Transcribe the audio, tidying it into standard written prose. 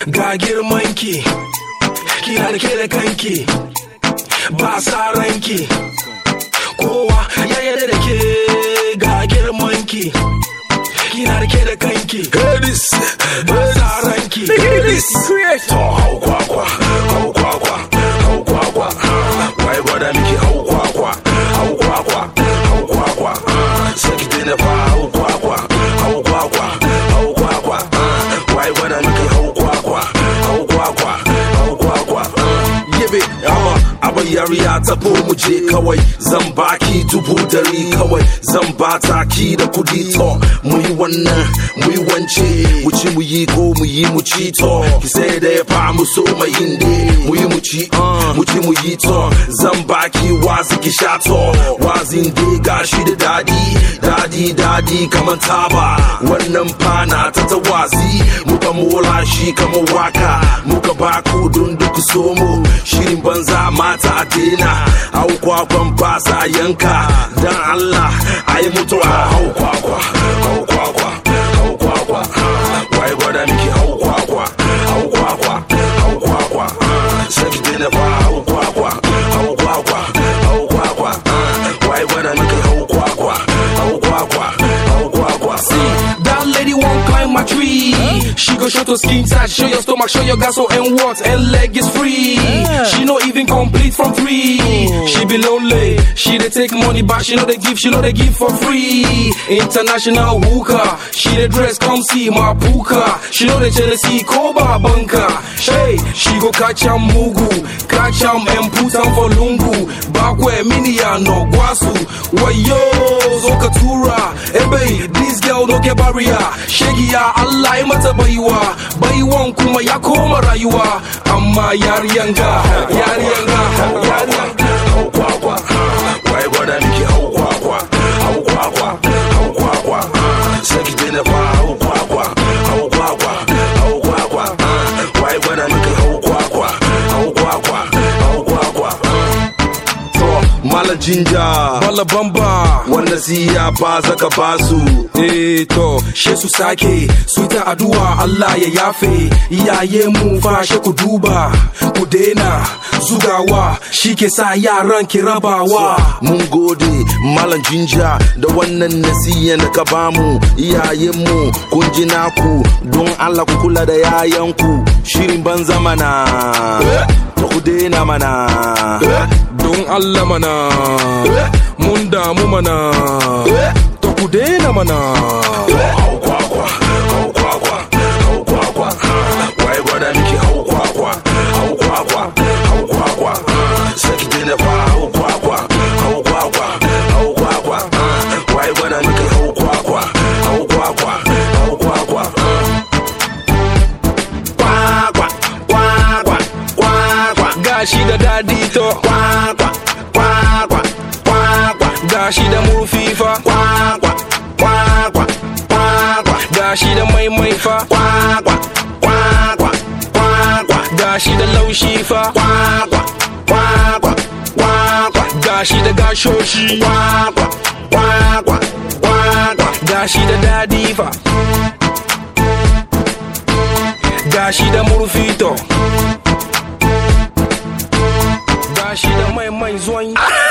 ga girmanki kina da ke da kanki ba sa ranki kowa ya yarda da ke ga girmanki kina da ke da kanki ba sa ranki to hau kwakwa wai gwada miki hau kwakwa saki dina fa hau kwakwa wai gwada miki hau kwakwa yabe aba yariya ta bo mu je kawai zan baki $100 kawai zan bata ki da kudi to mu yi wannan mu yi wance mu yi ko mu yi mu ci to ki sai da ya fa mu so mai inde mu yi mu ci mu yi to zan baki wazi ki sha to wazin dai gashi da dadi kaman taba wannan fana ta tawazi muka mola shi kamar waka muka baku don duk so mu shirin banza mata a dena hau kwakwan fasa yanka dan Allah ayi mutuwa hau kwakwa wai gwada miki hau kwakwa saki dena fa hau kwakwa wai gwada miki hau kwakwa see that lady won't climb my tree. She go show to skin tight, show your stomach, show your gas, and what, and leg is free. She no even complete from 3. She be lonely, she dey take money back, she know they give for free. International hooker, she dey dress, come see my puka. She know they jealousy, koba bunker. Hey, she go catch am mugu, catch am and put am for lungu. Back where minia no guasu, wayo zokatura. Hey babe, this girl no get barrier. Shaggy ya Allah mata baiwan kuma ya koma rayuwa amma yariyanga hau kwakwa wai gwada miki hau kwakwa saki dena fa hau kwakwa wai gwada miki hau kwakwa Mala jinja Mala bamba wanda siya ba zaka basu to she su sake su ta addu'a Allah ya yafe iyaye mu fa she ku duba ku dena zugawa shike sa yaran ki rabawa mun gode Malam jinja da wannan nasiyan da ka bamu iyayen mu kun ji naku don Allah ku kula da yayanku shirin banza mana ku dena mana don Allah mana mun damu mana to ku dena mana hau kwakwa wai gwada miki hau kwakwa saki dena fa hau kwakwa wai gwada miki hau kwakwa gashi da dadi to gashi da murfifa gashi da mai fa gashi da laushi fa gashi da gashoshi gashi da dadi fa gashi da murfito gashi da mai zuwan